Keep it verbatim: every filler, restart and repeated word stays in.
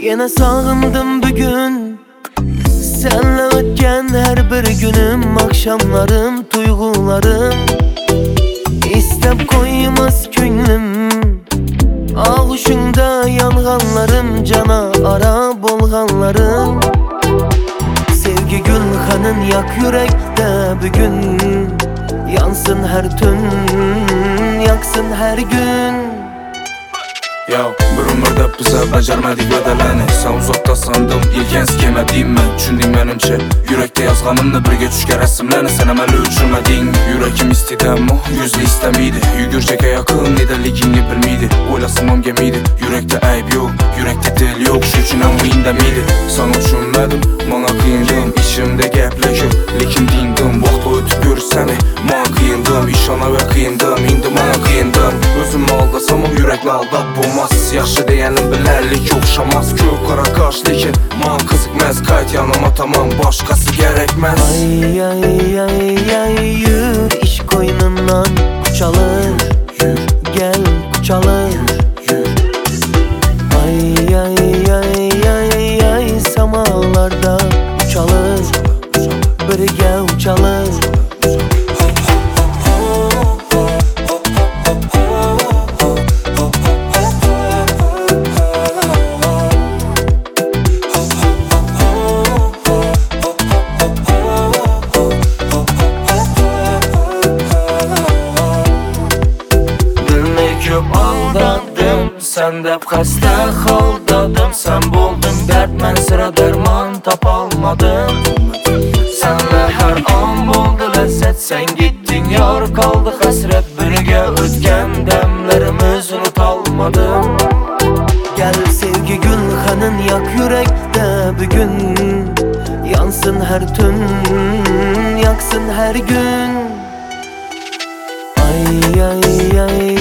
Yine sağındım bugün senle ötken her bir günüm, akşamlarım, duygularım İstep koymaz könlüm, ağuşunda yanğanlarım, cana ara bolğanlarım. Sevgi gülxanın yak yürekte bugün, yansın her tün, yaksın her gün. Yo, bir ömürde bize becermedik bedeleni. Sen uzakta sandım, ilken sikemediğim ben. Çündüm benimce, yürekte yazganımda birge düşke resimlerini sen emeli uçurmadın. Yürekim istedi ama yüzlü istemiydi. Yügürceke yakın nedeligini bilmiydi. Oylasımam gemiydi, yürekte ayıp yok, yürekte dil yok. Şu için amıyında miydi? Sana düşünmedim, bana kıyındım. İçimde geplek yok, lekin dindim. Vakti ötüp görürseni, bana kıyındım. İşana ve kıyındım, indi bana kıyındım. Özümü aldasam o yürekle aldat bulmaz. Yaxşı deyenin bilerlik okşamaz. Kök kara kaş lekin man kızıkmaz. Kayıt yanıma tamam, başkası gerekmez. Ay ay ay ay yürü iş koynundan kuçalır. Yür gel kuçalır. Yür ay ay ay ay ay samalarda uçalır. Birge uçalır. Köp aldadım, sen de xəstə xaldadım. Sen buldun dert, mən sıra derman tapalmadım. Senle her an buldu lezzet, sen gittin yar kaldı hasret. Birge ötken demlerimiz unutalmadım. Gel sevgi gülxanın yak yürekte bugün, yansın her tün, yaksın her gün. Ay ay ay